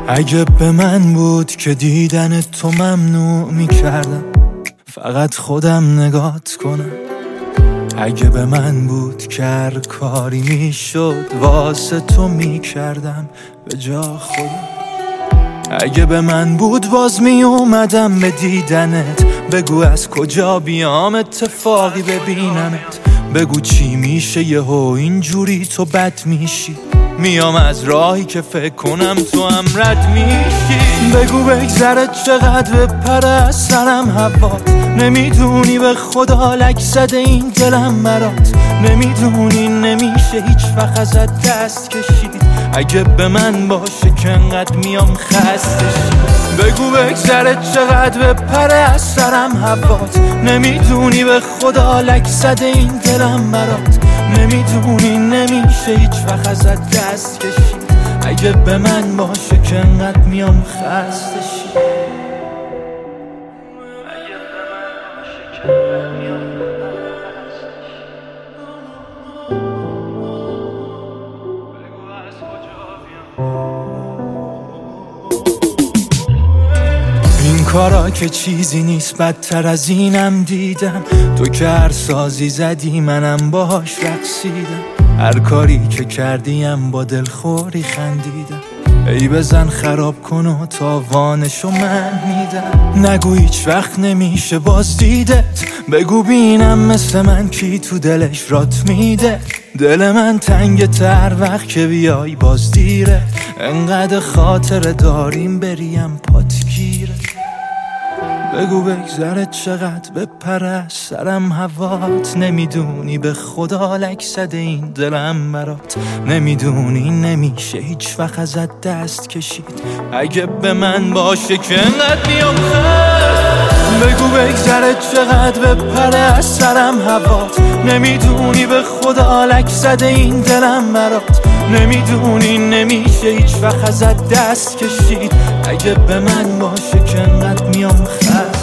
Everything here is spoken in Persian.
اگه به من بود که دیدن تو ممنوع میکردم فقط خودم نگات کنم. اگه به من بود که هر کاری میشد واسه تو میکردم به جا خودم. اگه به من بود باز می اومدم به دیدنت. بگو از کجا بیام اتفاقی ببینمت. بگو چی میشه یهو اینجوری تو بد میشی. میام از راهی که فکر کنم تو هم رد میشی. بگو بگذره چقدر بپره از سرم هوات. نمیدونی به خدا لک زده این دلم برات. نمیدونی نمیشه هیچ وقت ازت دست کشید. اگه به من باشه که انقدر میام خستشی. بگو بگذره چقدر بپره از سرم هوات. نمیدونی به خدا لک زده این دلم برات. نمیدونی نمیشه هیچ وقت ازت دست کشید. اگه به من باشه که انقدر میام خستشی. این کارا که چیزی نیست بدتر از اینم دیدم. تو که هر سازی زدی منم باهاش رقصیدم. هر کاری که کردیم با دلخوری خندیدم. ای بزن خراب کن و تاوانشو من میدم. نگو هیچ وقت نمیشه باز دیدت. بگو بینم مثل من کی تو دلش رات میده. دل من تنگ تر وقت که بیای باز دیره. انقدر خاطر داریم بریم پات گیره. بگو بگذره چقدر بپره از سرم هوات. نمیدونی به خدا لک زده این دلم برات. نمیدونی نمیشه هیچ وقت ازت دست کشید. اگه به من باشه که انقدر میام خست. بگو بگذره چقدر بپره از سرم هوات. نمیدونی به خدا لک زده این دلم برات. نمیدونی نمیشه هیچ وقت ازت دست کشید. اگه به من باشه که انقدر میام خست.